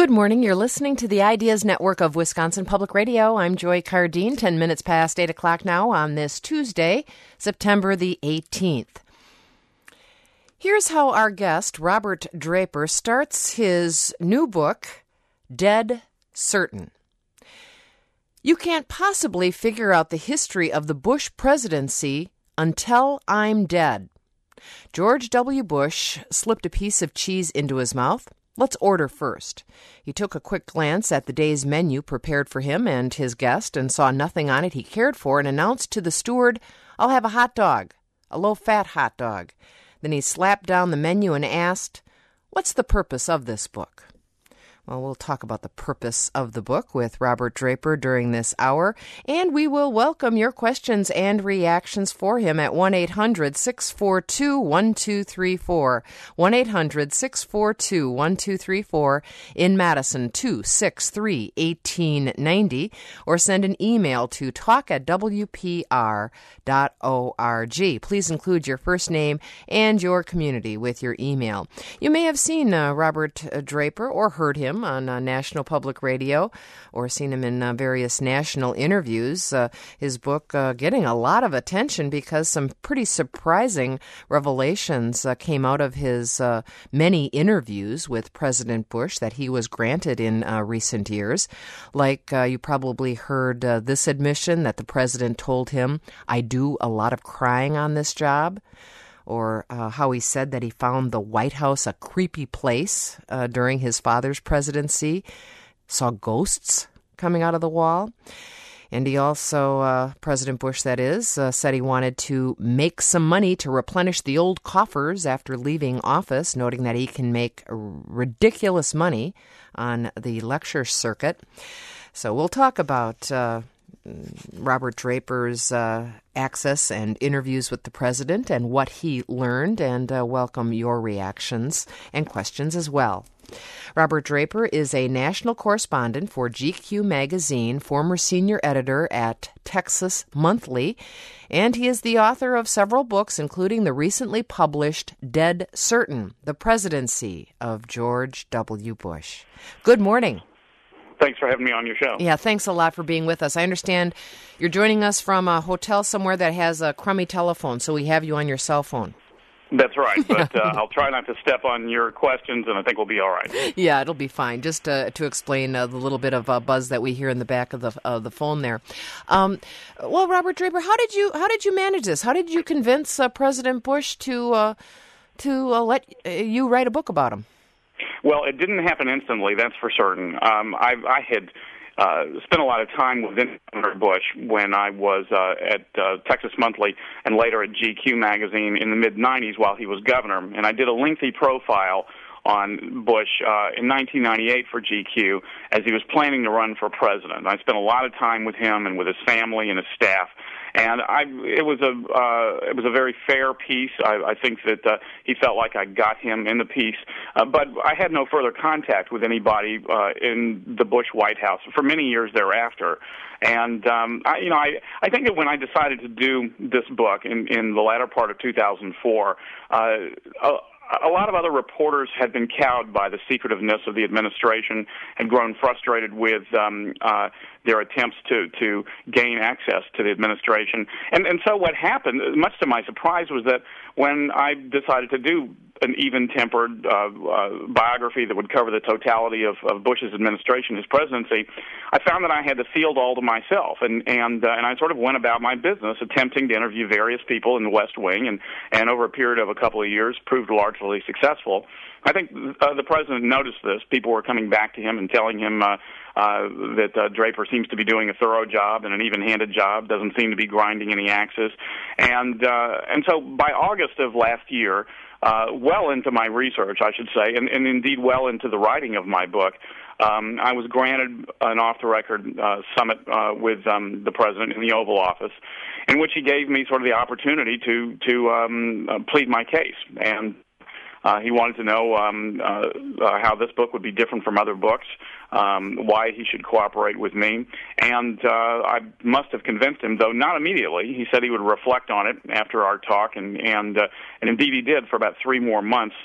Good morning. You're listening to the Ideas Network of Wisconsin Public Radio. I'm Joy Cardine, 10 minutes past 8 o'clock now on this Tuesday, September the 18th. Here's how our guest, Robert Draper, starts his new book, Dead Certain. You can't possibly figure out the history of the Bush presidency until I'm dead. George W. Bush slipped a piece of cheese into his mouth. Let's order first. He took a quick glance at the day's menu prepared for him and his guest and saw nothing on it he cared for and announced to the steward, "I'll have a hot dog, a low-fat hot dog." Then he slapped down the menu and asked, "What's the purpose of this book?" Well, we'll talk about the purpose of the book with Robert Draper during this hour, and we will welcome your questions and reactions for him at 1-800-642-1234, 1-800-642-1234, in Madison, 263-1890, or send an email to talk@wpr.org. Please include your first name and your community with your email. You may have seen Robert Draper or heard him on National Public Radio or seen him in various national interviews. His book getting a lot of attention because some pretty surprising revelations came out of his many interviews with President Bush that he was granted in recent years. Like you probably heard this admission that the president told him, "I do a lot of crying on this job." Or how he said that he found the White House a creepy place during his father's presidency, saw ghosts coming out of the wall. And he also, President Bush that is, said he wanted to make some money to replenish the old coffers after leaving office, noting that he can make ridiculous money on the lecture circuit. So we'll talk about Robert Draper's access and interviews with the president and what he learned, and welcome your reactions and questions as well. Robert Draper is a national correspondent for GQ magazine, former senior editor at Texas Monthly, and he is the author of several books, including the recently published Dead Certain, The Presidency of George W. Bush. Good morning. Thanks for having me on your show. Yeah, thanks a lot for being with us. I understand you're joining us from a hotel somewhere that has a crummy telephone, so we have you on your cell phone. That's right, but I'll try not to step on your questions, and I think we'll be all right. Yeah, it'll be fine. Just to explain the little bit of buzz that we hear in the back of the phone there. Well, Robert Draper, how did you manage this? How did you convince President Bush to let you write a book about him? Well, it didn't happen instantly, that's for certain. I had spent a lot of time with Governor Bush when I was at Texas Monthly and later at GQ magazine in the mid-'90s while he was governor, and I did a lengthy profile on Bush in 1998 for GQ as he was planning to run for president. I spent a lot of time with him and with his family and his staff, and it was a very fair piece. I think that he felt like I got him in the piece, but I had no further contact with anybody in the Bush White House for many years thereafter. And I think that when I decided to do this book in the latter part of 2004, a lot of other reporters had been cowed by the secretiveness of the administration and grown frustrated with their attempts to gain access to the administration. And so what happened, much to my surprise, was that when I decided to do an even-tempered biography that would cover the totality of Bush's administration, his presidency, I found that I had the field all to myself, and I sort of went about my business attempting to interview various people in the West Wing, and over a period of a couple of years proved largely successful. I think the president noticed this. People were coming back to him and telling him that Draper seems to be doing a thorough job and an even-handed job, doesn't seem to be grinding any axes, and so by August of last year, well into my research, I should say, and indeed well into the writing of my book, I was granted an off-the-record summit with the president in the Oval Office, in which he gave me sort of the opportunity to plead my case. And he wanted to know how this book would be different from other books, why he should cooperate with me. And I must have convinced him, though not immediately. He said he would reflect on it after our talk, and indeed he did for about 3 more months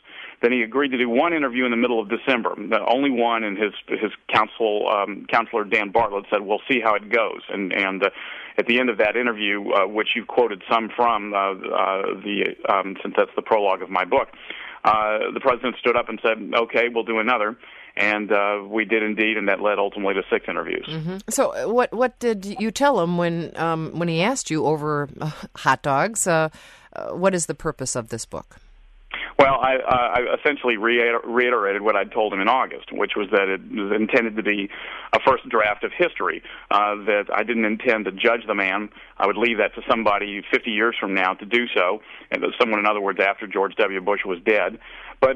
Then he agreed to do one interview in the middle of December, only one, and his counselor Dan Bartlett said, "We'll see how it goes." And at the end of that interview, which you quoted some from, since that's the prologue of my book, the president stood up and said, "Okay, we'll do another." And we did indeed, and that led ultimately to 6 interviews. Mm-hmm. So what did you tell him when he asked you over hot dogs? What is the purpose of this book? Well, I essentially reiterated what I'd told him in August, which was that it was intended to be a first draft of history, that I didn't intend to judge the man. I would leave that to somebody 50 years from now to do so, and someone, in other words, after George W. Bush was dead. But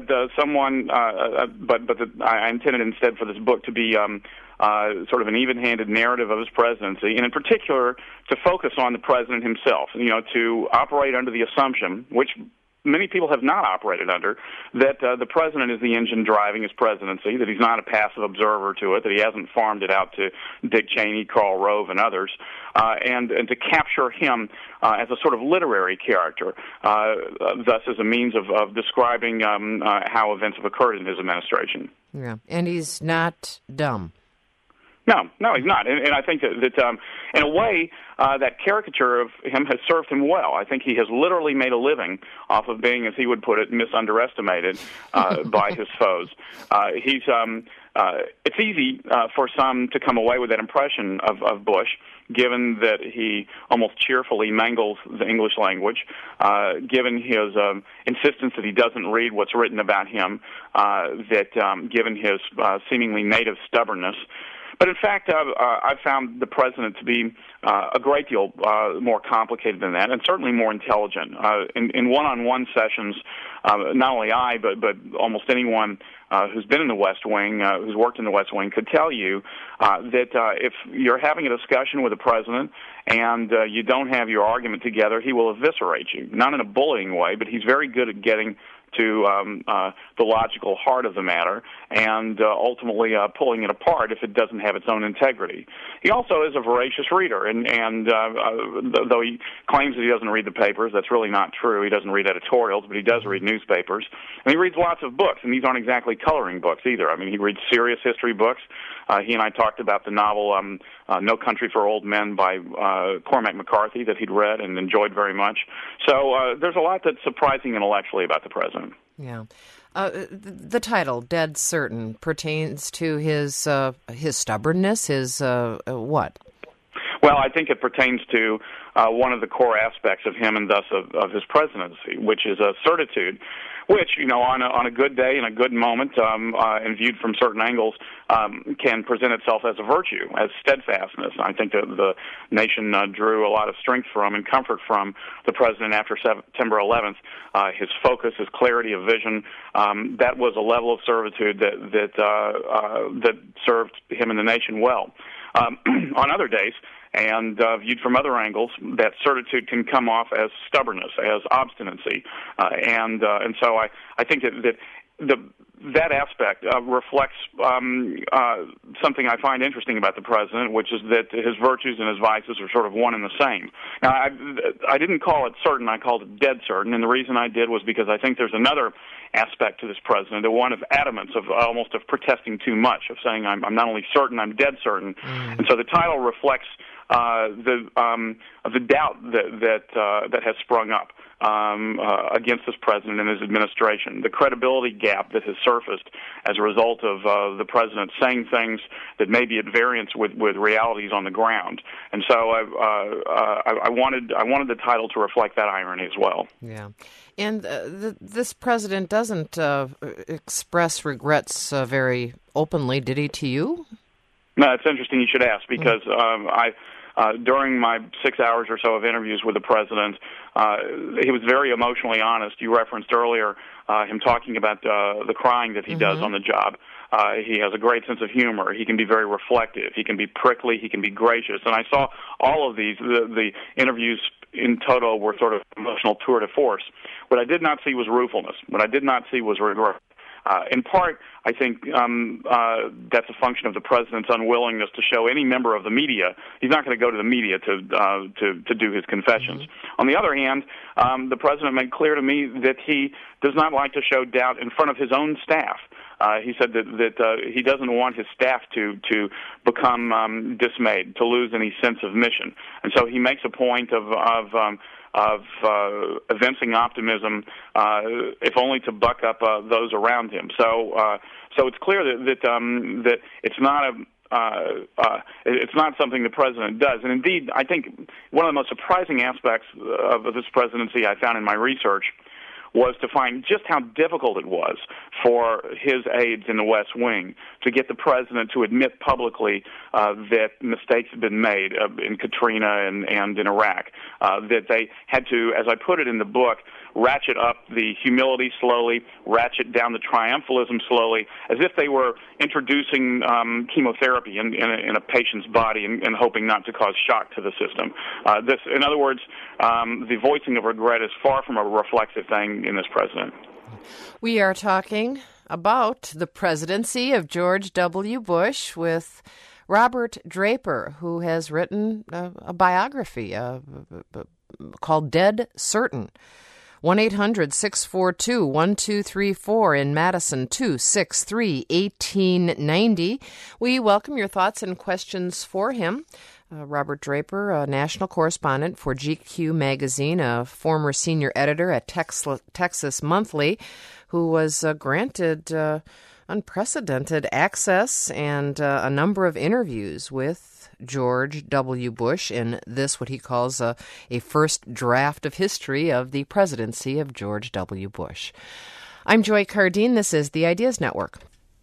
I intended instead for this book to be sort of an even-handed narrative of his presidency, and in particular to focus on the president himself, to operate under the assumption, which many people have not operated under, that the president is the engine driving his presidency, that he's not a passive observer to it, that he hasn't farmed it out to Dick Cheney, Karl Rove, and others, and to capture him as a sort of literary character, thus as a means of describing how events have occurred in his administration. Yeah, and he's not dumb. No, he's not. And I think that in a way, that caricature of him has served him well. I think he has literally made a living off of being, as he would put it, misunderestimated by his foes. It's easy for some to come away with that impression of Bush, given that he almost cheerfully mangles the English language, given his insistence that he doesn't read what's written about him, given his seemingly native stubbornness. But in fact, I've found the president to be a great deal more complicated than that, and certainly more intelligent. In one-on-one sessions, not only I, but almost anyone who's been in the West Wing, who's worked in the West Wing, could tell you that if you're having a discussion with the president and you don't have your argument together, he will eviscerate you. Not in a bullying way, but he's very good at getting to the logical heart of the matter and ultimately pulling it apart if it doesn't have its own integrity. He also is a voracious reader, and though he claims that he doesn't read the papers, that's really not true. He doesn't read editorials, but he does read newspapers. And he reads lots of books, and these aren't exactly coloring books either. I mean, he reads serious history books. He and I talked about the novel No Country for Old Men by Cormac McCarthy that he'd read and enjoyed very much. So there's a lot that's surprising intellectually about the president. Yeah. The title, Dead Certain, pertains to his stubbornness, his what? Well, I think it pertains to one of the core aspects of him and thus of his presidency, which is a certitude, which, on a good day and a good moment, and viewed from certain angles, can present itself as a virtue, as steadfastness. I think that the nation drew a lot of strength from and comfort from the president after September 11th. His focus, his clarity of vision, that was a level of certitude that served him and the nation well. On other days, and viewed from other angles, that certitude can come off as stubbornness, as obstinacy, and so I think that aspect reflects something I find interesting about the president, which is that his virtues and his vices are sort of one and the same. Now, I didn't call it certain; I called it dead certain, and the reason I did was because I think there's another aspect to this president, the one of adamance, of almost of protesting too much, of saying I'm not only certain, I'm dead certain, and so the title reflects the doubt that has sprung up against this president and his administration, the credibility gap that has surfaced as a result of the president saying things that may be at variance with realities on the ground, and so I wanted the title to reflect that irony as well. Yeah, and this president doesn't express regrets very openly, did he to you? No, it's interesting you should ask, because during my 6 hours or so of interviews with the president, he was very emotionally honest. You referenced earlier him talking about the crying that he does on the job. He has a great sense of humor. He can be very reflective. He can be prickly. He can be gracious. And I saw all of these. The interviews in toto were sort of emotional tour de force. What I did not see was ruefulness. What I did not see was regret. In part, I think that's a function of the president's unwillingness to show any member of the media. He's not going to go to the media to do his confessions. Mm-hmm. On the other hand, the president made clear to me that he does not like to show doubt in front of his own staff. He said that he doesn't want his staff to become dismayed, to lose any sense of mission, and so he makes a point of evincing optimism, if only to buck up those around him. So it's clear that it's not it's not something the president does. And indeed, I think one of the most surprising aspects of this presidency I found in my research was to find just how difficult it was for his aides in the West Wing to get the president to admit publicly that mistakes had been made in Katrina and in Iraq, that they had to, as I put it in the book, ratchet up the humility slowly, ratchet down the triumphalism slowly, as if they were introducing chemotherapy in a patient's body and hoping not to cause shock to the system. In other words, the voicing of regret is far from a reflexive thing in this president. We are talking about the presidency of George W. Bush with Robert Draper, who has written a biography called Dead Certain. 1-800-642-1234 in Madison, 263-1890. We welcome your thoughts and questions for him. Robert Draper, a national correspondent for GQ magazine, a former senior editor at Texas Monthly, who was granted unprecedented access and a number of interviews with George W. Bush in this, what he calls a first draft of history of the presidency of George W. Bush. I'm Joy Cardine. This is the Ideas Network.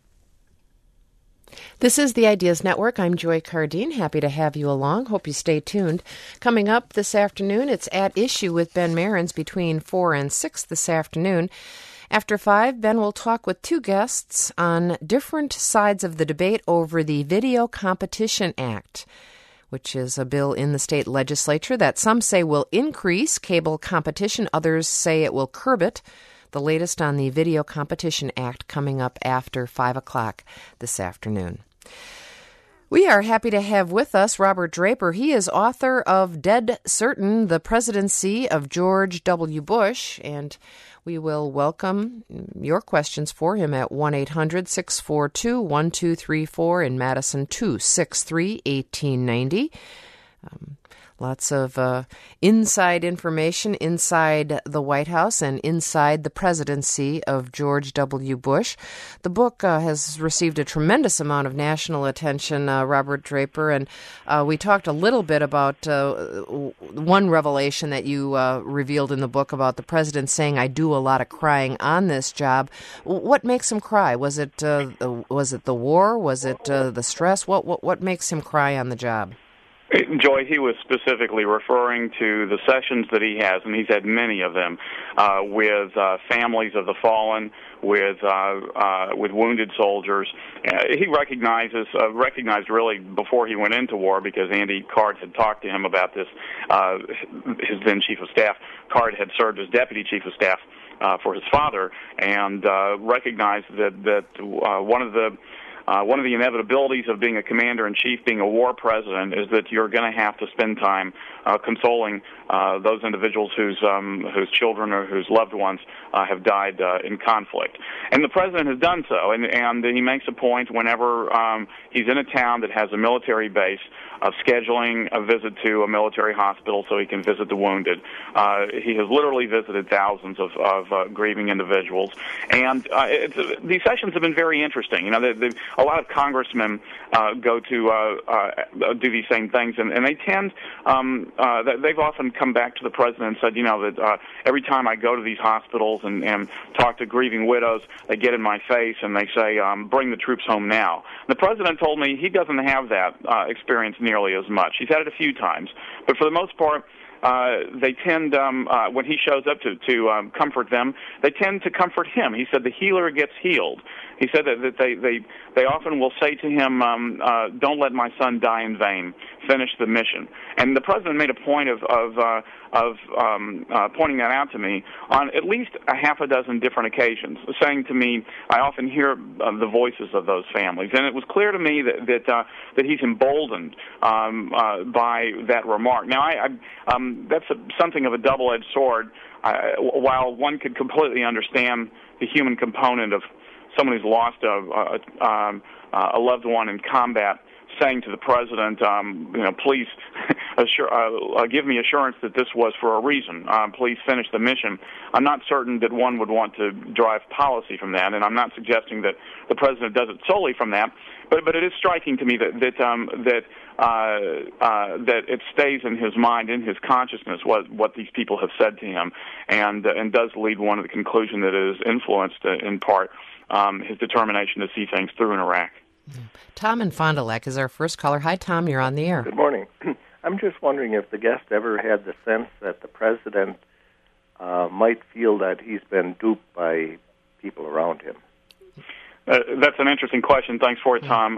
This is the Ideas Network. I'm Joy Cardine. Happy to have you along. Hope you stay tuned. Coming up this afternoon, it's At Issue with Ben Mehrens between 4 and 6 this afternoon. After 5, Ben will talk with two guests on different sides of the debate over the Video Competition Act, which is a bill in the state legislature that some say will increase cable competition, others say it will curb it. The latest on the Video Competition Act coming up after 5 o'clock this afternoon. We are happy to have with us Robert Draper. He is author of Dead Certain, The Presidency of George W. Bush, and we will welcome your questions for him at 1-800-642-1234 in Madison, 263-1890. Lots of inside information inside the White House and inside the presidency of George W. Bush. The book has received a tremendous amount of national attention, Robert Draper, and we talked a little bit about one revelation that you revealed in the book about the president saying, "I do a lot of crying on this job." What makes him cry? Was it the war? Was it the stress? What makes him cry on the job? Joy, he was specifically referring to the sessions that he has, and he's had many of them, with families of the fallen, with wounded soldiers. He recognized really before he went into war, because Andy Card had talked to him about this, his then chief of staff. Card had served as deputy chief of staff for his father, and recognized that one of the inevitabilities of being a commander-in-chief, being a war president, is that you're going to have to spend time consoling those individuals whose children or whose loved ones have died in conflict. And the president has done so, and he makes a point whenever he's in a town that has a military base of scheduling a visit to a military hospital so he can visit the wounded. He has literally visited thousands of grieving individuals, and these sessions have been very interesting. You know, a lot of congressmen go to do these same things, and they tend. They've often come back to the president and said, you know, that every time I go to these hospitals and talk to grieving widows, they get in my face and they say, "Bring the troops home now." The president told me he doesn't have that experience nearly as much. He's had it a few times, but for the most part, they tend, when he shows up to comfort them, they tend to comfort him. He said the healer gets healed. He said that they often will say to him, "Don't let my son die in vain. Finish the mission." And the president made a point of pointing that out to me on at least a half a dozen different occasions, saying to me, I often hear the voices of those families, and it was clear to me that he's emboldened by that remark. Now, that's something of a double-edged sword. While one could completely understand the human component of someone who's lost a loved one in combat, saying to the president, please give me assurance that this was for a reason. Please finish the mission. I'm not certain that one would want to drive policy from that, and I'm not suggesting that the president does it solely from that. But it is striking to me that it stays in his mind, in his consciousness, what these people have said to him, and does lead one to the conclusion that it has influenced, in part, his determination to see things through in Iraq. Tom in Fond du Lac is our first caller. Hi, Tom. You're on the air. Good morning. I'm just wondering if the guest ever had the sense that the president might feel that he's been duped by people around him. That's an interesting question. Thanks for it, Tom.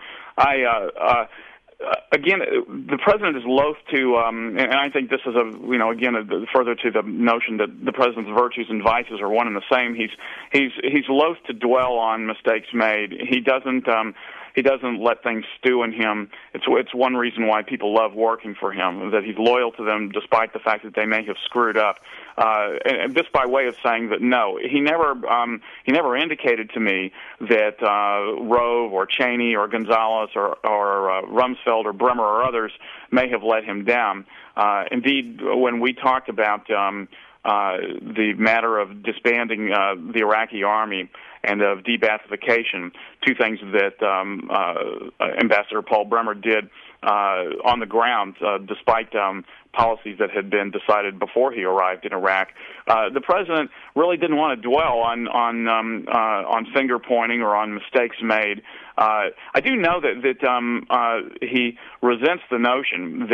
Again, the president is loath to, and I think this is further to the notion that the president's virtues and vices are one and the same. He's loath to dwell on mistakes made. He doesn't let things stew in him. It's one reason why people love working for him, that he's loyal to them despite the fact that they may have screwed up. And this by way of saying that no, he never indicated to me that Rove or Cheney or Gonzalez or Rumsfeld or Bremer or others may have let him down. Indeed, when we talked about the matter of disbanding the Iraqi army and of debathification, two things that Ambassador Paul Bremer did on the ground, despite policies that had been decided before he arrived in Iraq. The president really didn't want to dwell on finger pointing or on mistakes made. I do know that he resents the notion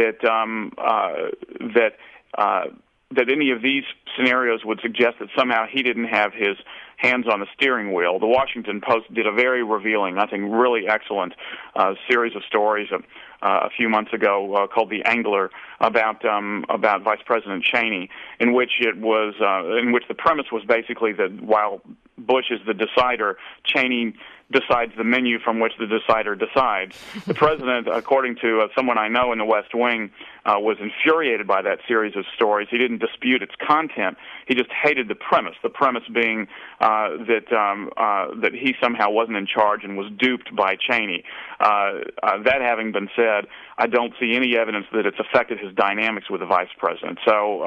that any of these scenarios would suggest that somehow he didn't have his hands on the steering wheel. The Washington Post did a very revealing, I think really excellent series of stories a few months ago called The Angler about Vice President Cheney, in which the premise was basically that while Bush is the decider, Cheney decides the menu from which the decider decides. The president, according to someone I know in the West Wing, was infuriated by that series of stories. He didn't dispute its content. He just hated the premise being that he somehow wasn't in charge and was duped by Cheney. That having been said, I don't see any evidence that it's affected his dynamics with the vice president. So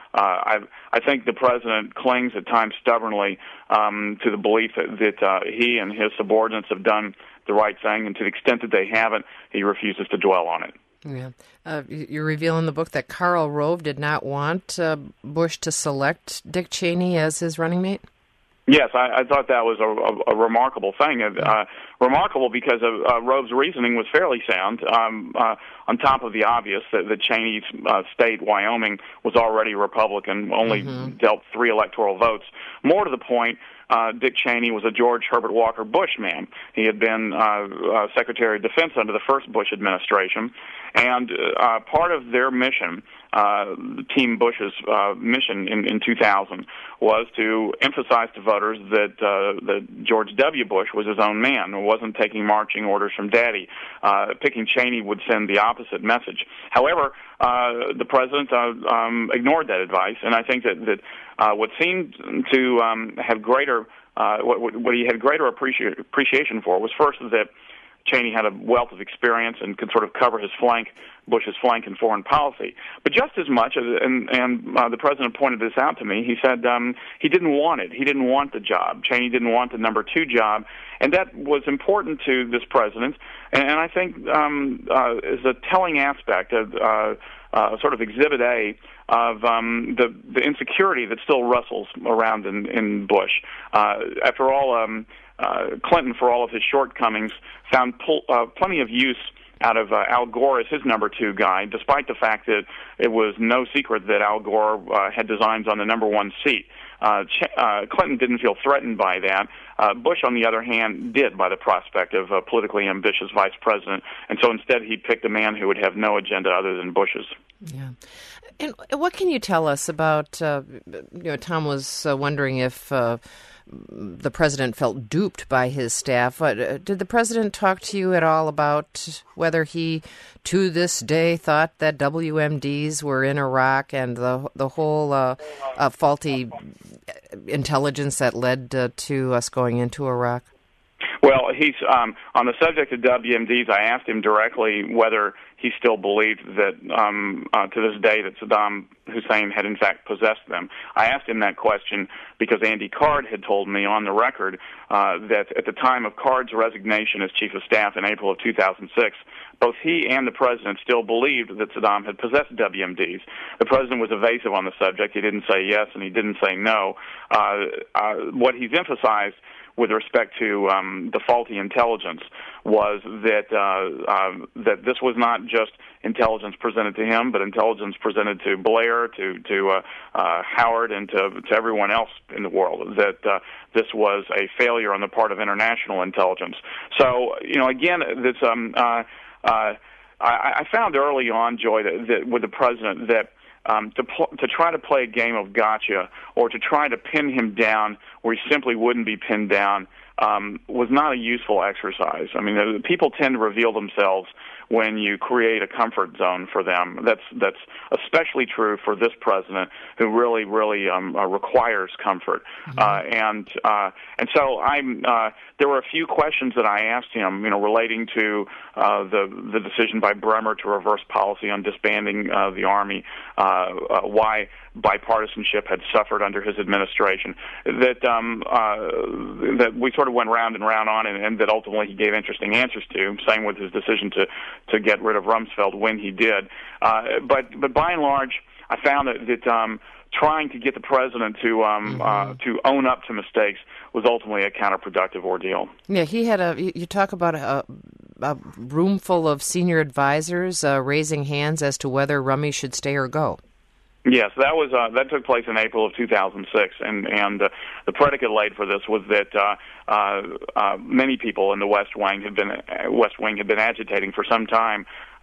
I think the president clings at times stubbornly to the belief that he and his subordinates have done the right thing, and to the extent that they haven't, he refuses to dwell on it. Yeah. You reveal in the book that Karl Rove did not want Bush to select Dick Cheney as his running mate? Yes, I thought that was a remarkable thing. Remarkable because Rove's reasoning was fairly sound, on top of the obvious that Cheney's state, Wyoming, was already Republican, only dealt 3 electoral votes. More to the point, Dick Cheney was a George Herbert Walker Bush man. He had been Secretary of Defense under the first Bush administration, and part of their mission, Team Bush's mission in 2000, was to emphasize to voters that George W. Bush was his own man and wasn't taking marching orders from Daddy. Picking Cheney would send the opposite message. However, the president ignored that advice, and I think that what seemed to have greater, what he had greater appreciation for was first that Cheney had a wealth of experience and could sort of cover Bush's flank in foreign policy. But just as much, and the president pointed this out to me, he said he didn't want it. He didn't want the job. Cheney didn't want the number 2 job, and that was important to this president. And I think is a telling aspect of sort of Exhibit A of the insecurity that still rustles around in Bush. After all, Clinton, for all of his shortcomings, found plenty of use Al Gore as his number 2 guy, despite the fact that it was no secret that Al Gore had designs on the number 1 seat. Clinton didn't feel threatened by that. Bush, on the other hand, did by the prospect of a politically ambitious vice president, and so instead he picked a man who would have no agenda other than Bush's. Yeah. And what can you tell us about, Tom was wondering if the president felt duped by his staff. Did the president talk to you at all about whether he, to this day, thought that WMDs were in Iraq and the whole faulty intelligence that led to us going into Iraq? Well, he's on the subject of WMDs. I asked him directly whether he still believed that to this day that Saddam Hussein had in fact possessed them. I asked him that question because Andy Card had told me on the record that at the time of Card's resignation as chief of staff in April of 2006, both he and the president still believed that Saddam had possessed WMDs. The president was evasive on the subject. He didn't say yes and he didn't say no. What he's emphasized with respect to the faulty intelligence was that that this was not just intelligence presented to him, but intelligence presented to Blair, to Howard, and to everyone else in the world. That this was a failure on the part of international intelligence. So, again, this I found early on, Joy, that with the president that. To try to play a game of gotcha or to try to pin him down where he simply wouldn't be pinned down was not a useful exercise. I mean, people tend to reveal themselves when you create a comfort zone for them. That's especially true for this president, who really requires comfort. And so there were a few questions that I asked him, relating to the decision by Bremer to reverse policy on disbanding the Army, why bipartisanship had suffered under his administration, that we sort of went round and round on, and that ultimately he gave interesting answers to. Same with his decision to get rid of Rumsfeld when he did. But by and large, I found that trying to get the president to own up to mistakes was ultimately a counterproductive ordeal. Yeah, he had you talk about a room full of senior advisors raising hands as to whether Rummy should stay or go. Yes, that took place in April of 2006, and the predicate laid for this was that many people in the West Wing had been agitating for some time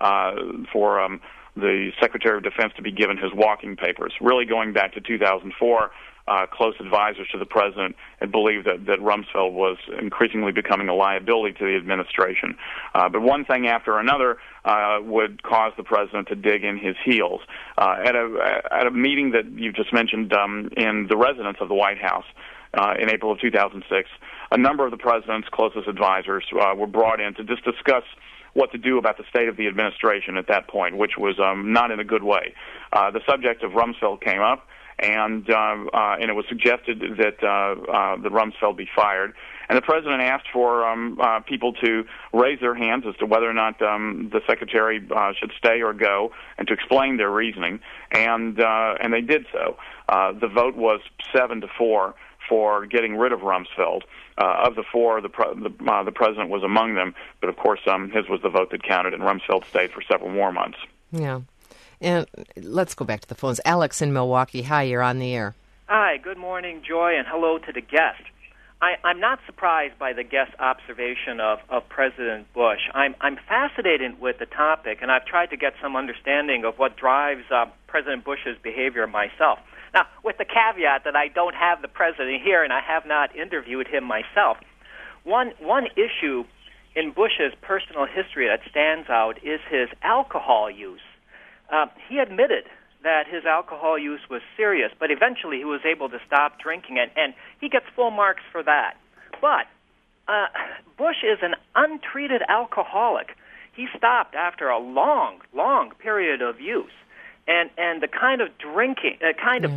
for the Secretary of Defense to be given his walking papers. Really going back to 2004, close advisors to the president had believed that Rumsfeld was increasingly becoming a liability to the administration. But one thing after another would cause the president to dig in his heels. At a meeting that you just mentioned in the residence of the White House in April of 2006, a number of the president's closest advisors were brought in to just discuss what to do about the state of the administration at that point, which was not in a good way. The subject of Rumsfeld came up, and it was suggested that Rumsfeld be fired. And the president asked for people to raise their hands as to whether or not the secretary should stay or go, and to explain their reasoning. And they did so. The vote was 7-4 for getting rid of Rumsfeld. Of the four, the president was among them, but of course his was the vote that counted, and Rumsfeld stayed for several more months. Yeah. And let's go back to the phones. Alex in Milwaukee. Hi, you're on the air. Hi, good morning, Joy, and hello to the guest. I'm not surprised by the guest's observation of President Bush. I'm fascinated with the topic, and I've tried to get some understanding of what drives President Bush's behavior myself. Now, with the caveat that I don't have the president here and I have not interviewed him myself, one issue in Bush's personal history that stands out is his alcohol use. He admitted that his alcohol use was serious, but eventually he was able to stop drinking, and he gets full marks for that. But Bush is an untreated alcoholic. He stopped after a long, long period of use. And the kind of drinking, that kind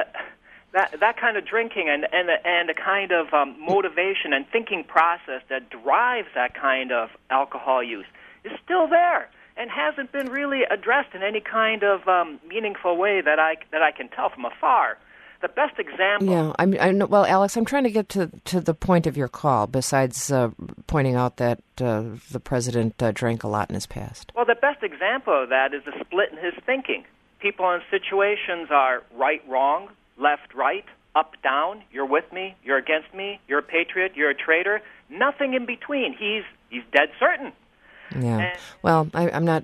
of drinking, and the kind of motivation and thinking process that drives that kind of alcohol use is still there and hasn't been really addressed in any kind of meaningful way that I can tell from afar. The best example. Yeah, I know. Well, Alex, I'm trying to get to the point of your call. Besides pointing out that the president drank a lot in his past. Well, the best example of that is the split in his thinking. People in situations are right, wrong, left, right, up, down. You're with me. You're against me. You're a patriot. You're a traitor. Nothing in between. He's dead certain. Yeah. And, well, I'm not.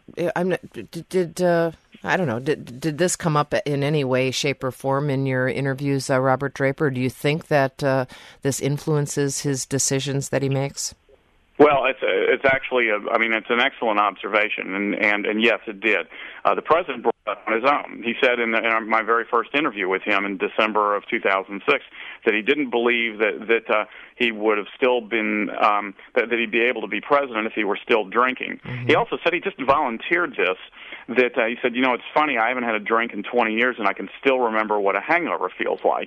I don't know. Did this come up in any way, shape, or form in your interviews, Robert Draper? Do you think that this influences his decisions that he makes? Well, it's actually it's an excellent observation, and yes, it did. The president brought it up on his own. He said in my very first interview with him in December of 2006 that he didn't believe that he would have still been that he'd be able to be president if he were still drinking. Mm-hmm. He also said he just volunteered this. That he said, it's funny, I haven't had a drink in 20 years, and I can still remember what a hangover feels like.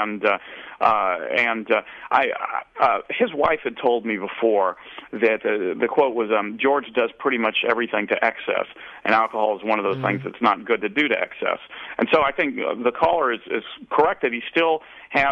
His wife had told me before that the quote was, George does pretty much everything to excess, and alcohol is one of those things that's not good to do to excess. And so I think the caller is correct that he still has.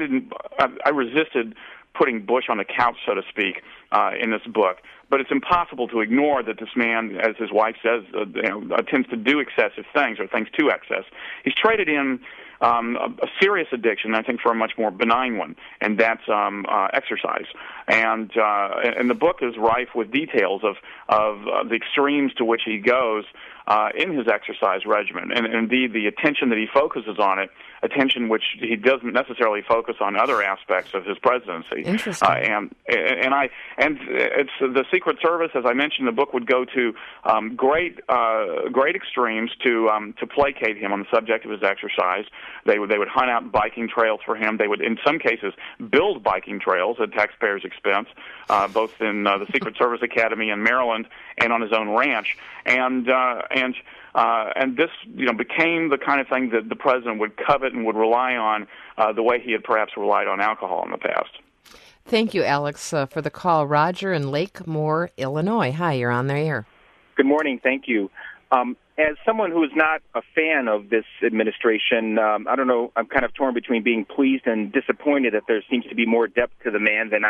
I resisted putting Bush on the couch, so to speak, in this book. But it's impossible to ignore that this man, as his wife says, tends to do excessive things or things to excess. He's traded in a serious addiction, I think, for a much more benign one, and that's exercise. And the book is rife with details of the extremes to which he goes in his exercise regimen, and indeed the attention that he focuses on it, attention which he doesn't necessarily focus on other aspects of his presidency. Interesting. And it's the Secret Service, as I mentioned, the book would go to great extremes to placate him on the subject of his exercise. They would hunt out biking trails for him. They would, in some cases, build biking trails at taxpayers' expense, both in the Secret Service Academy in Maryland and on his own ranch. And this, became the kind of thing that the president would covet and would rely on, the way he had perhaps relied on alcohol in the past. Thank you, Alex, for the call. Roger in Lake Moore, Illinois. Hi, you're on the air. Good morning. Thank you. As someone who is not a fan of this administration, I don't know, I'm kind of torn between being pleased and disappointed that there seems to be more depth to the man than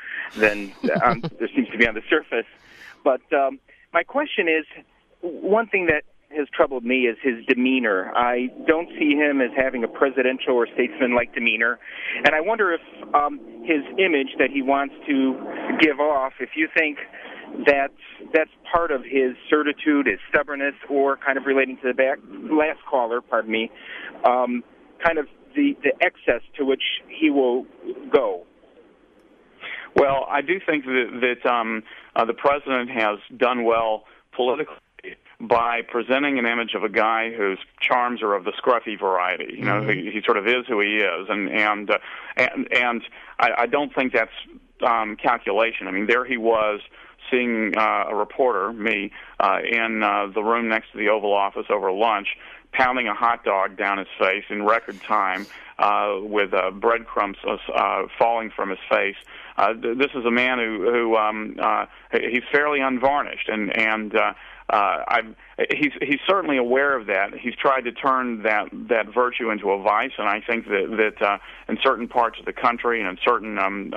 there seems to be on the surface. But my question is, one thing that has troubled me is his demeanor. I don't see him as having a presidential or statesman-like demeanor, and I wonder if his image that he wants to give off, if you think that's part of his certitude, his stubbornness, or kind of relating to the last caller, kind of the excess to which he will go. Well, I do think that the president has done well politically by presenting an image of a guy whose charms are of the scruffy variety. He sort of is who he is, and I don't think that's calculation. I mean, there he was seeing a reporter, me, in the room next to the Oval Office over lunch, pounding a hot dog down his face in record time, with breadcrumbs falling from his face. This is a man who he's fairly unvarnished, and he's certainly aware of that. He's tried to turn that virtue into a vice, and I think that in certain parts of the country and in certain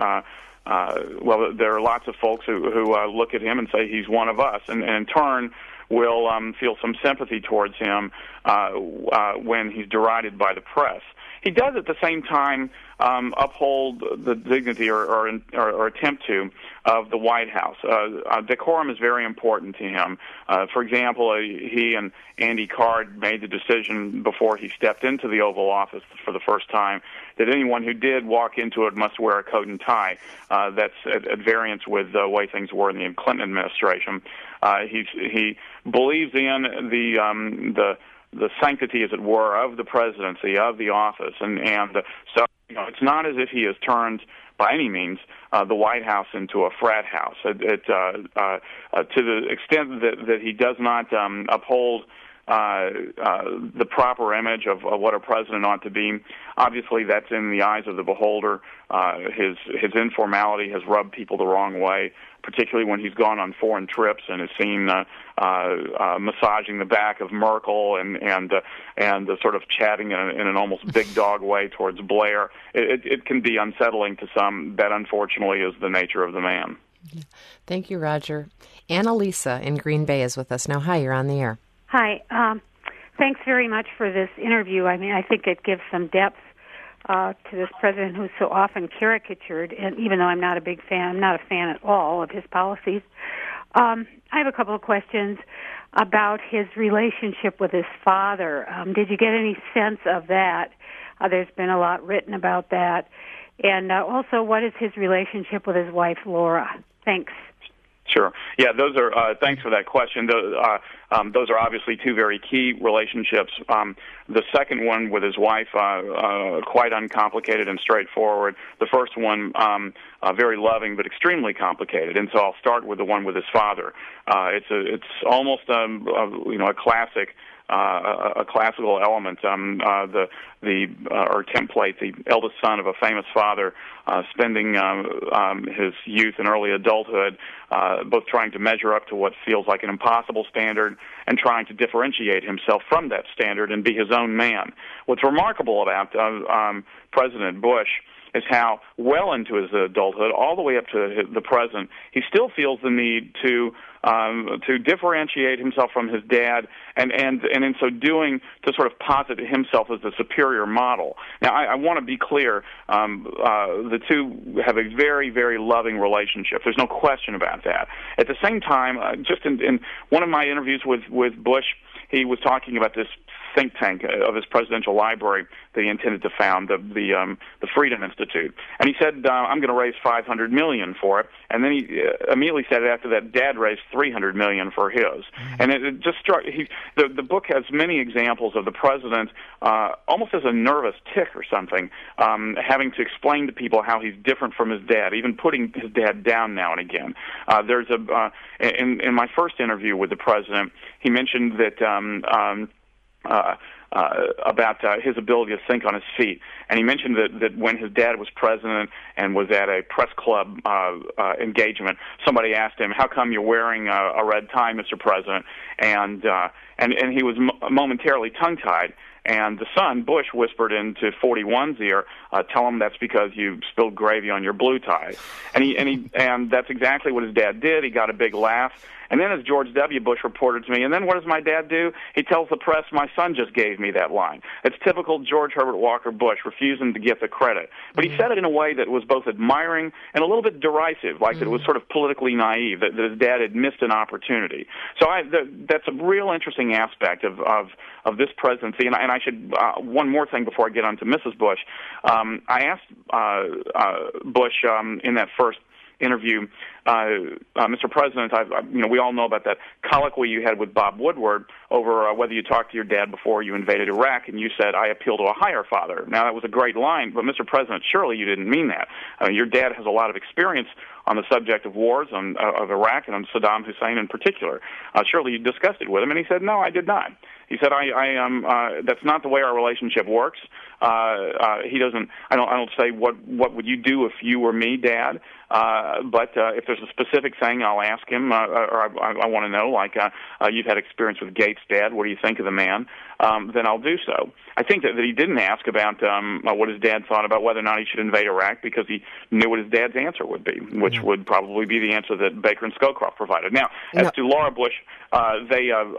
there are lots of folks who look at him and say he's one of us, and in turn will feel some sympathy towards him when he's derided by the press. He does at the same time uphold the dignity or attempt to of the White House. Decorum is very important to him. For example, he and Andy Card made the decision before he stepped into the Oval Office for the first time that anyone who did walk into it must wear a coat and tie. That's at variance with the way things were in the Clinton administration. He believes in the sanctity, as it were, of the presidency, of the office, and so it's not as if he has turned by any means the White House into a frat house. To the extent that he does not uphold the proper image of what a president ought to be. Obviously, that's in the eyes of the beholder. His informality has rubbed people the wrong way, particularly when he's gone on foreign trips and is seen massaging the back of Merkel and sort of chatting in an almost big dog way towards Blair. It can be unsettling to some. That, unfortunately, is the nature of the man. Thank you, Roger. Annalisa in Green Bay is with us now. Hi, you're on the air. Hi. Thanks very much for this interview. I mean, I think it gives some depth to this president who's so often caricatured, and even though I'm not a big fan, I'm not a fan at all of his policies. I have a couple of questions about his relationship with his father. Did you get any sense of that? There's been a lot written about that. And also, what is his relationship with his wife, Laura? Thanks. Sure. Yeah, those are. Thanks for that question. Those are obviously two very key relationships. The second one with his wife, quite uncomplicated and straightforward. The first one, very loving but extremely complicated. And so I'll start with the one with his father. It's almost a classic. A classical element, or template. The eldest son of a famous father, spending his youth and early adulthood both trying to measure up to what feels like an impossible standard and trying to differentiate himself from that standard and be his own man. What's remarkable about President Bush is how well into his adulthood, all the way up to the present, he still feels the need to differentiate himself from his dad, and in so doing, to sort of posit himself as the superior model. Now, I want to be clear, the two have a very, very loving relationship. There's no question about that. At the same time, just in one of my interviews with Bush, he was talking about this think tank of his presidential library that he intended to found, the Freedom Institute. And he said, I'm going to raise $500 million for it. And then he immediately said after that, Dad raised $300 million for his. Mm-hmm. And it just struck, the book has many examples of the president, almost as a nervous tick or something, having to explain to people how he's different from his dad, even putting his dad down now and again. In my first interview with the president, he mentioned that about his ability to think on his feet. And he mentioned that when his dad was president and was at a press club engagement, somebody asked him, "How come you're wearing a red tie, Mr. President?" And he was momentarily tongue-tied. And the son, Bush, whispered into 41's ear, "Tell him that's because you spilled gravy on your blue tie." And that's exactly what his dad did. He got a big laugh. And then, as George W. Bush reported to me, and then what does my dad do? He tells the press, "My son just gave me that line." It's typical George Herbert Walker Bush, refusing to get the credit. But he said it in a way that was both admiring and a little bit derisive, like that it was sort of politically naive, that his dad had missed an opportunity. So that's a real interesting aspect of this presidency. And I should, one more thing before I get on to Mrs. Bush. I asked Bush in that first interview, Mr. President, we all know about that colloquy you had with Bob Woodward over whether you talked to your dad before you invaded Iraq, and you said, "I appeal to a higher father." Now, that was a great line, but Mr. President, surely you didn't mean that. Your dad has a lot of experience on the subject of wars, of Iraq, and on Saddam Hussein in particular. Surely you discussed it with him, and he said, "No, I did not." He said, "That's not the way our relationship works." He doesn't. I don't say what would you do if you were me, Dad. But if there's a specific thing, I'll ask him, or I want to know. Like you've had experience with Gates, Dad. What do you think of the man? Then I'll do so. I think that he didn't ask about what his dad thought about whether or not he should invade Iraq, because he knew what his dad's answer would be, which would probably be the answer that Baker and Scowcroft provided. Now, as to Laura Bush, they have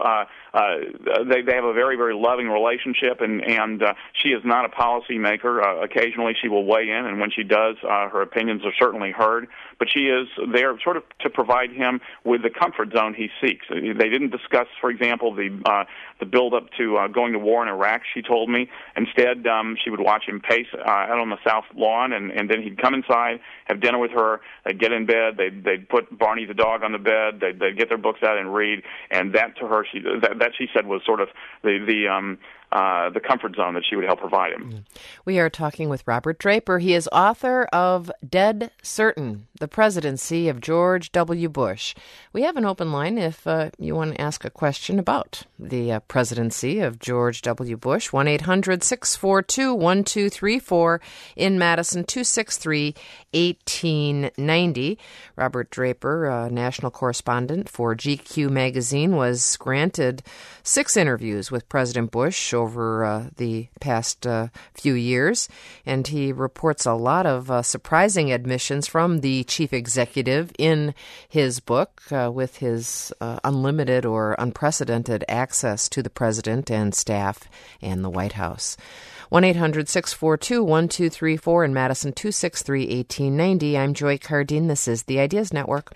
a very, very loving relationship, and she is not a policymaker. Occasionally she will weigh in, and when she does, her opinions are certainly heard. But she is there sort of to provide him with the comfort zone he seeks. They didn't discuss, for example, the build-up to going to war in Iraq, she told me. Instead, she would watch him pace out on the South Lawn, and then he'd come inside, have dinner with her, they'd get in bed, they'd put Barney the dog on the bed, they'd get their books out and read, and that to her, she said was sort of the the comfort zone that she would help provide him. We are talking with Robert Draper. He is author of Dead Certain, The Presidency of George W. Bush. We have an open line if you want to ask a question about the presidency of George W. Bush. 1-800-642-1234 in Madison, 263-1890. Robert Draper, national correspondent for GQ magazine, was granted 6 interviews with President Bush over the past few years, and he reports a lot of surprising admissions from the chief executive in his book with his unlimited or unprecedented access to the president and staff and the White House. 1-800-642-1234 in Madison, 263-1890. I'm Joy Cardine. This is the Ideas Network.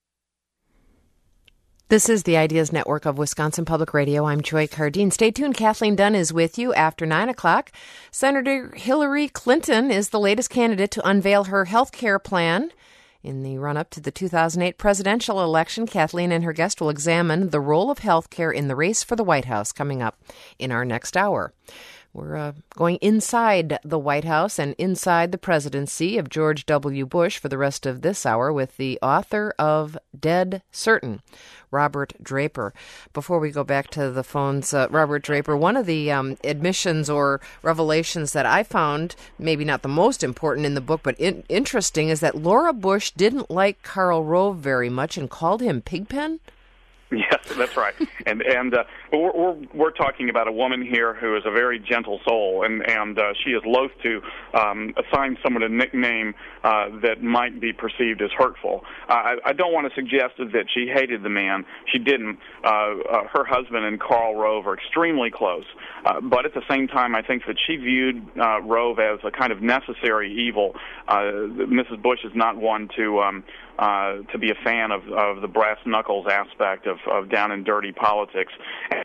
This is the Ideas Network of Wisconsin Public Radio. I'm Joy Cardine. Stay tuned. Kathleen Dunn is with you after 9 o'clock. Senator Hillary Clinton is the latest candidate to unveil her health care plan. In the run-up to the 2008 presidential election, Kathleen and her guest will examine the role of health care in the race for the White House coming up in our next hour. We're going inside the White House and inside the presidency of George W. Bush for the rest of this hour with the author of Dead Certain, Robert Draper. Before we go back to the phones, Robert Draper, one of the admissions or revelations that I found, maybe not the most important in the book, but interesting, is that Laura Bush didn't like Karl Rove very much and called him Pigpen. Yes, that's right. And we're talking about a woman here who is a very gentle soul, and she is loath to assign someone a nickname that might be perceived as hurtful. I don't want to suggest that she hated the man. She didn't. Her husband and Karl Rove are extremely close, but at the same time, I think that she viewed Rove as a kind of necessary evil. Mrs. Bush is not one to be a fan of the brass knuckles aspect of down and dirty politics,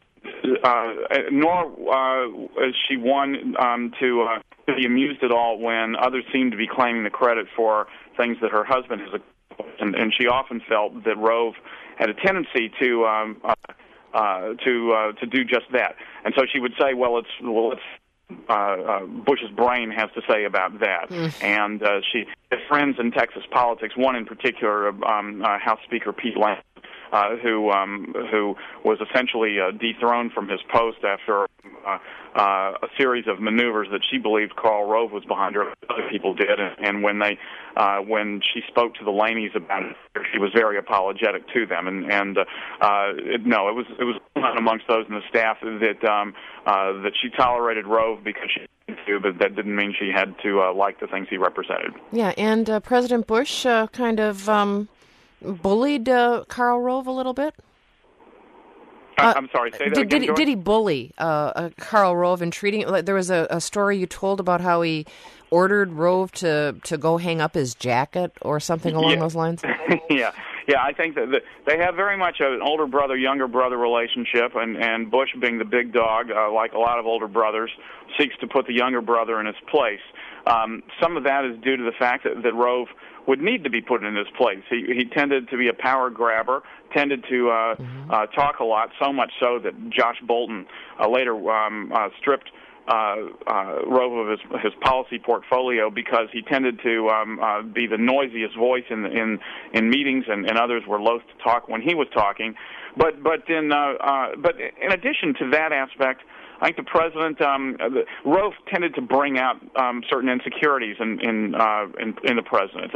nor is she one to be amused at all when others seem to be claiming the credit for things that her husband has accomplished. And she often felt that Rove had a tendency to do just that. And so she would say, "Well, it's Bush's brain has to say about that." And she has friends in Texas politics, one in particular, House Speaker Pete Lang, who was essentially dethroned from his post after a series of maneuvers that she believed Karl Rove was behind her. Other people did, and when she spoke to the Laneys about it, she was very apologetic to them. It was not amongst those in the staff that she tolerated Rove because she didn't to, but that didn't mean she had to like the things he represented. Yeah, and President Bush kind of bullied Karl Rove a little bit? I'm sorry, say that again, Did he bully Karl Rove in treating it? There was a story you told about how he ordered Rove to go hang up his jacket or something along those lines? Yeah, I think that they have very much an older brother, younger brother relationship, and Bush, being the big dog, like a lot of older brothers, seeks to put the younger brother in his place. Some of that is due to the fact that Rove would need to be put in his place. He tended to be a power grabber, tended to talk a lot, so much so that Josh Bolten later stripped Rove of his policy portfolio because he tended to be the noisiest voice in meetings, and others were loath to talk when he was talking. But in addition to that aspect, I think the president, Rove tended to bring out certain insecurities in the president.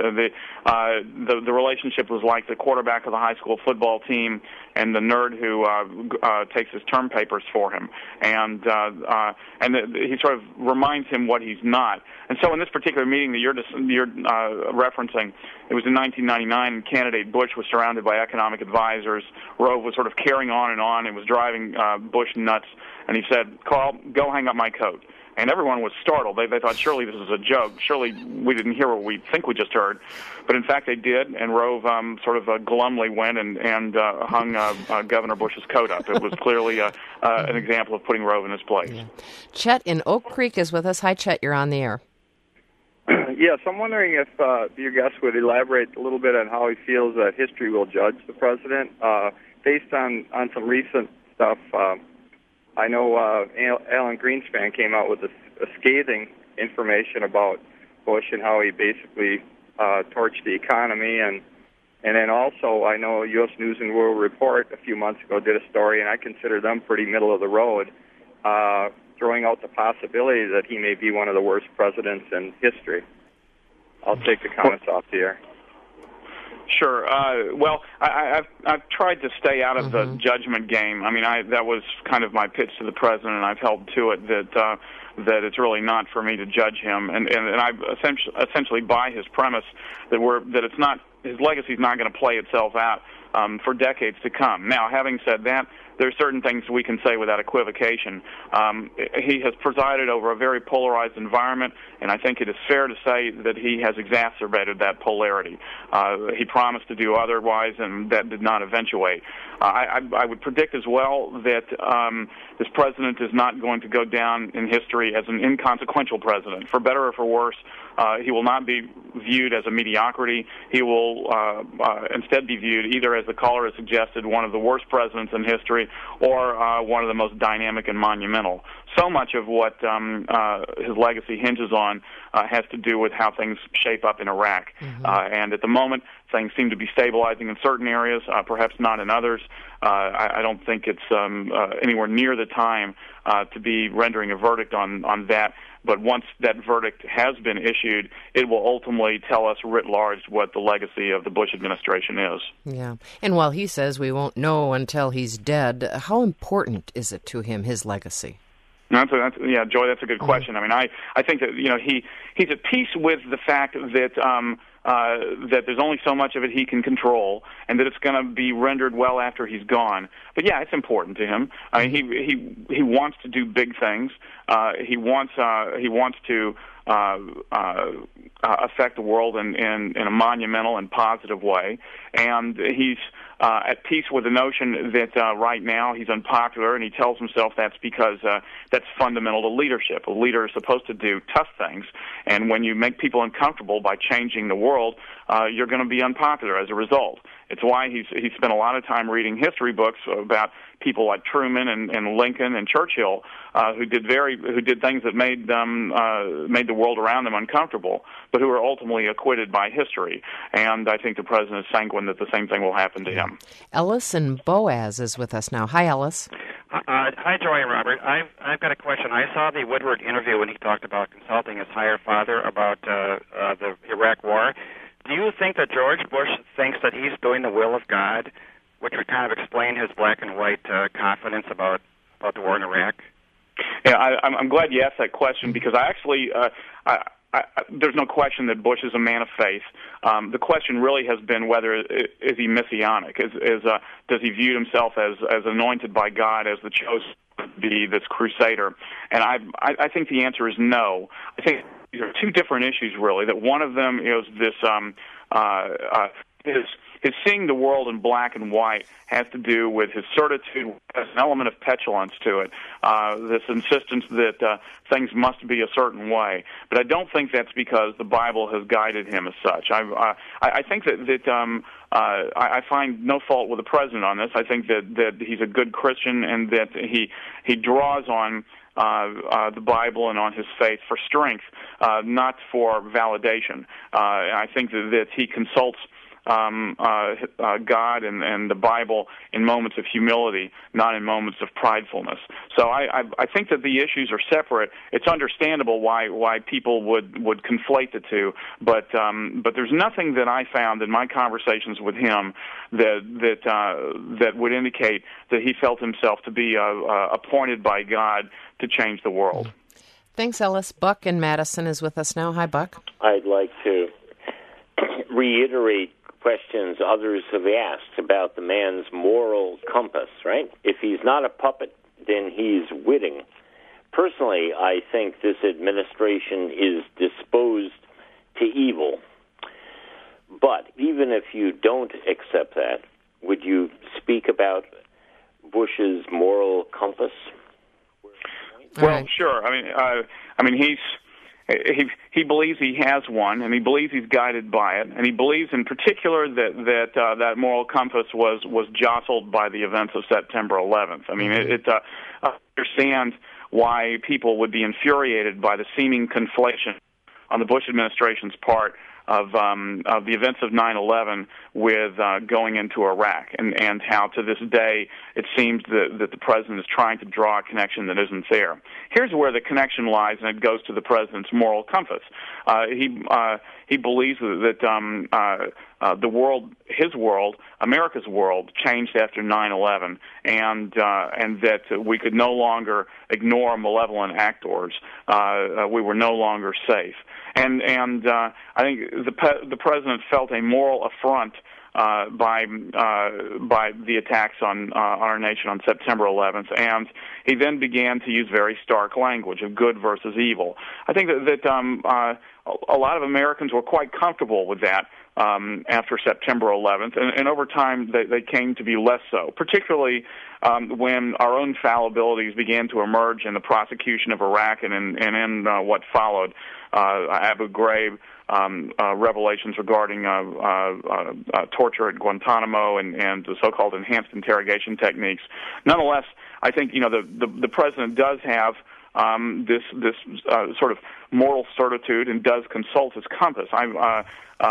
The relationship was like the quarterback of the high school football team and the nerd who takes his term papers for him, and he sort of reminds him what he's not. And so, in this particular meeting that you're referencing, it was in 1999, and candidate Bush was surrounded by economic advisors. Rove was sort of carrying on and on. It was driving Bush nuts. And he said, "Carl, go hang up my coat." And everyone was startled. They thought, surely this is a joke. Surely we didn't hear what we think we just heard. But in fact, they did, and Rove sort of glumly went and hung Governor Bush's coat up. It was clearly an example of putting Rove in his place. Yeah. Chet in Oak Creek is with us. Hi, Chet. You're on the air. Yes, I'm wondering if your guest would elaborate a little bit on how he feels that history will judge the president based on some recent stuff. I know Alan Greenspan came out with a scathing information about Bush and how he basically torched the economy, and then also I know U.S. News and World Report a few months ago did a story, and I consider them pretty middle of the road, throwing out the possibility that he may be one of the worst presidents in history. I'll take the comments off the air. Sure. Well, I've tried to stay out of the judgment game. I mean, that was kind of my pitch to the president, and I've held to it that it's really not for me to judge him, and I essentially buy his premise that it's not, his legacy is not going to play itself out for decades to come. Now, having said that, there are certain things we can say without equivocation. He has presided over a very polarized environment, and I think it is fair to say that he has exacerbated that polarity. He promised to do otherwise, and that did not eventuate. I would predict as well that this president is not going to go down in history as an inconsequential president. For better or for worse, he will not be viewed as a mediocrity. He will instead be viewed either, as the caller has suggested, one of the worst presidents in history, or one of the most dynamic and monumental. So much of what his legacy hinges on has to do with how things shape up in Iraq. And at the moment, things seem to be stabilizing in certain areas, perhaps not in others. I don't think it's anywhere near the time to be rendering a verdict on that. But once that verdict has been issued, it will ultimately tell us writ large what the legacy of the Bush administration is. Yeah. And while he says we won't know until he's dead, how important is it to him, his legacy? Yeah, Joy, that's a good question. I mean, I think that, he's at peace with the fact that that there's only so much of it he can control, and that it's going to be rendered well after he's gone. But yeah, it's important to him. I mean, he wants to do big things. He wants to affect the world in a monumental and positive way, and he's at peace with the notion that right now he's unpopular, and he tells himself that's because that's fundamental to leadership. A leader is supposed to do tough things, and when you make people uncomfortable by changing the world, you're going to be unpopular as a result. It's why he's spent a lot of time reading history books about people like Truman and Lincoln and Churchill, who did things that made the world around them uncomfortable, but who were ultimately acquitted by history. And I think the president is sanguine that the same thing will happen to him. Ellis and Boaz is with us now. Hi, Ellis. Hi, Joy and Robert. I've got a question. I saw the Woodward interview when he talked about consulting his higher father about the Iraq War. Do you think that George Bush thinks that he's doing the will of God, which would kind of explain his black and white confidence about the war in Iraq? Yeah, I'm glad you asked that question, because I actually there's no question that Bush is a man of faith. The question really has been whether is he messianic? Does he view himself as anointed by God, as the chosen to be this crusader? And I think the answer is no. I think these are two different issues, really. That one of them is this his seeing the world in black and white has to do with his certitude, has an element of petulance to it, this insistence that things must be a certain way. But I don't think that's because the Bible has guided him as such. I think that I find no fault with the president on this. I think that he's a good Christian, and that he draws on the Bible and on his faith for strength, not for validation. I think that he consults God and the Bible in moments of humility, not in moments of pridefulness. So I think that the issues are separate. It's understandable why people would conflate the two, but there's nothing that I found in my conversations with him that would indicate that he felt himself to be appointed by God to change the world. Thanks, Ellis. Buck in Madison is with us now. Hi, Buck. I'd like to reiterate questions others have asked about the man's moral compass, right? If he's not a puppet, then he's witting. Personally, I think this administration is disposed to evil. But even if you don't accept that, would you speak about Bush's moral compass? Well, sure. I mean, he's he believes he has one, and he believes he's guided by it, and he believes in particular that moral compass was jostled by the events of September 11th. I mean, it understands why people would be infuriated by the seeming conflation on the Bush administration's part of the events of 9/11 with going into Iraq, and how to this day it seems that the president is trying to draw a connection that isn't there. Here's where the connection lies, and it goes to the president's moral compass. He believes that the world, his world, America's world, changed after 9/11, and that we could no longer ignore malevolent actors. We were no longer safe. And I think the president felt a moral affront by the attacks on our nation on September 11th, and he then began to use very stark language of good versus evil. I think that a lot of Americans were quite comfortable with that after September 11th, and over time they came to be less so, particularly when our own fallibilities began to emerge in the prosecution of Iraq and in what followed. Abu Ghraib, revelations regarding torture at Guantanamo and the so-called enhanced interrogation techniques. Nonetheless, I think the president does have this sort of moral certitude and does consult his compass. I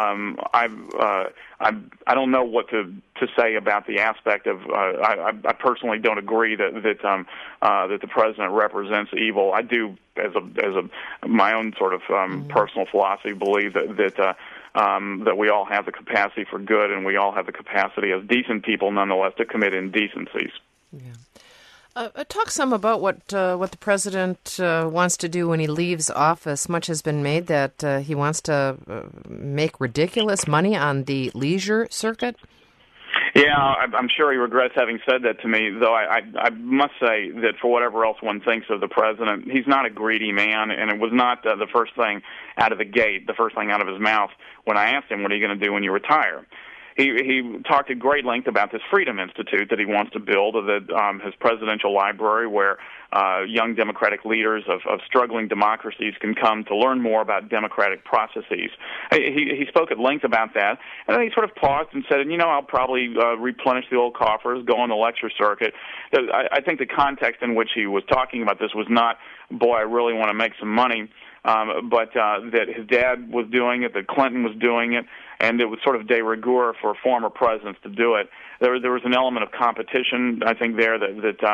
don't know what to say about the aspect of. I personally don't agree that the president represents evil. I do, as my own sort of personal philosophy, believe that we all have the capacity for good, and we all have the capacity as decent people, nonetheless, to commit indecencies. Yeah. Talk some about what the president wants to do when he leaves office. Much has been made that he wants to make ridiculous money on the leisure circuit. Yeah, I'm sure he regrets having said that to me, though I must say that for whatever else one thinks of the president, he's not a greedy man, and it was not the first thing out of the gate, the first thing out of his mouth when I asked him, what are you going to do when you retire? He talked at great length about this Freedom Institute that he wants to build, his presidential library where young democratic leaders of struggling democracies can come to learn more about democratic processes. He spoke at length about that, and then he sort of paused and said, I'll probably replenish the old coffers, go on the lecture circuit. I think the context in which he was talking about this was not, boy, I really want to make some money, but that his dad was doing it, that Clinton was doing it, and it was sort of de rigueur for former presidents to do it. There was an element of competition, I think, there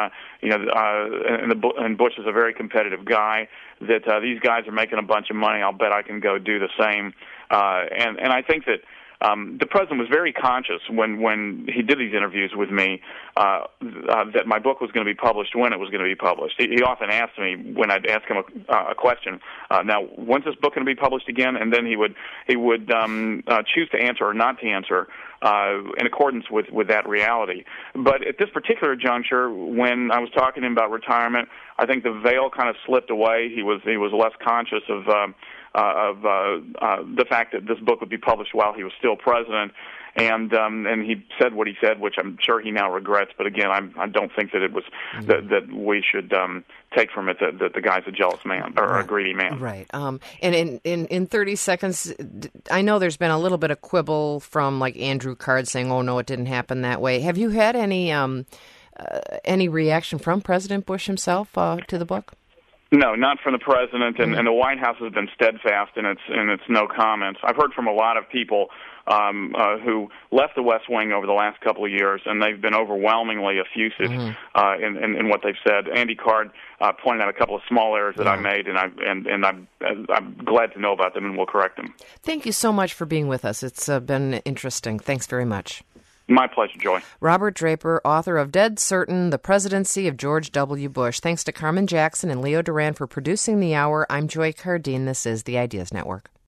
and Bush is a very competitive guy. That these guys are making a bunch of money. I'll bet I can go do the same. And I think that the president was very conscious when he did these interviews with me that my book was going to be published when it was going to be published. He often asked me when I'd ask him a question, now, when's this book going to be published again? And then he would choose to answer or not to answer in accordance with that reality. But at this particular juncture, when I was talking to him about retirement, I think the veil kind of slipped away. He was less conscious of the fact that this book would be published while he was still president, and he said what he said, which I'm sure he now regrets. But again, I don't think that it was that we should take from it that the guy's a jealous man or a greedy man. Right. And in 30 seconds, I know there's been a little bit of quibble from like Andrew Card saying, "Oh no, it didn't happen that way." Have you had any reaction from President Bush himself to the book? No, not from the president, and the White House has been steadfast in its no comments. I've heard from a lot of people who left the West Wing over the last couple of years, and they've been overwhelmingly effusive in what they've said. Andy Card pointed out a couple of small errors that I made, and I'm glad to know about them, and we'll correct them. Thank you so much for being with us. It's been interesting. Thanks very much. My pleasure, Joy. Robert Draper, author of Dead Certain, The Presidency of George W. Bush. Thanks to Carmen Jackson and Leo Duran for producing the hour. I'm Joy Cardine. This is the Ideas Network.